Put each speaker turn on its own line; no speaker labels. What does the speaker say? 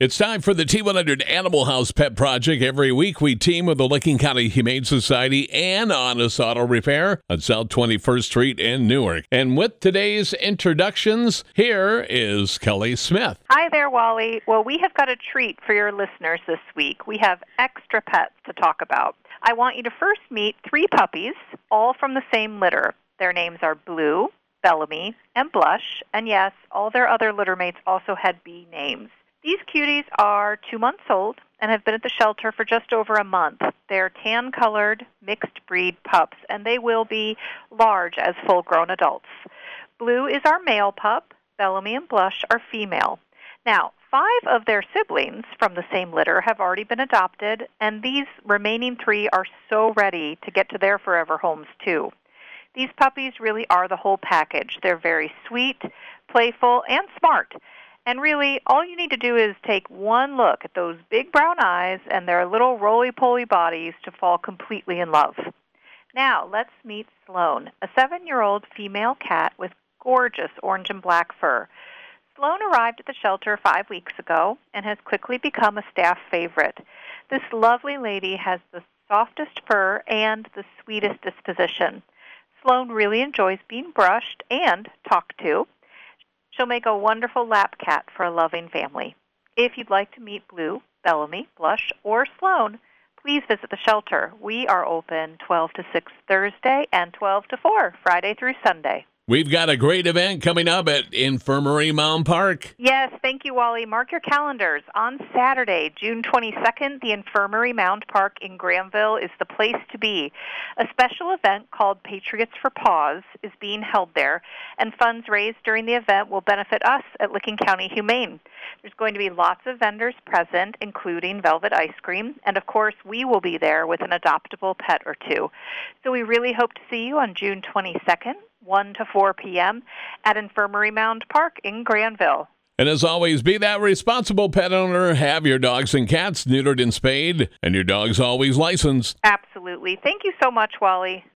It's time for the T100 Animal House Pet Project. Every week we team with the Licking County Humane Society and Honest Auto Repair on South 21st Street in Newark. And with today's introductions, here is Kelly Smith.
Hi there, Wally. Well, we have got a treat for your listeners this week. We have extra pets to talk about. I want you to first meet 3 puppies, all from the same litter. Their names are Blue, Bellamy, and Blush. And yes, all their other litter mates also had B names. These cuties are 2 months old and have been at the shelter for just over a month. They're tan-colored, mixed-breed pups, and they will be large as full-grown adults. Blue is our male pup. Bellamy and Blush are female. Now, 5 of their siblings from the same litter have already been adopted, and these remaining 3 are so ready to get to their forever homes, too. These puppies really are the whole package. They're very sweet, playful, and smart. And really, all you need to do is take one look at those big brown eyes and their little roly-poly bodies to fall completely in love. Now, let's meet Sloan, a 7-year-old female cat with gorgeous orange and black fur. Sloan arrived at the shelter 5 weeks ago and has quickly become a staff favorite. This lovely lady has the softest fur and the sweetest disposition. Sloan really enjoys being brushed and talked to. She'll make a wonderful lap cat for a loving family. If you'd like to meet Blue, Bellamy, Blush, or Sloan, please visit the shelter. We are open 12 to 6 Thursday and 12 to 4 Friday through Sunday.
We've got a great event coming up at Infirmary Mound Park.
Yes, thank you, Wally. Mark your calendars. On Saturday, June 22nd, the Infirmary Mound Park in Granville is the place to be. A special event called Patriots for Paws is being held there, and funds raised during the event will benefit us at Licking County Humane. There's going to be lots of vendors present, including Velvet Ice Cream, and of course, we will be there with an adoptable pet or 2. So we really hope to see you on June 22nd. 1 to 4 p.m. at Infirmary Mound Park in Granville.
And as always, be that responsible pet owner. Have your dogs and cats neutered and spayed, and your dog's always licensed.
Absolutely. Thank you so much, Wally.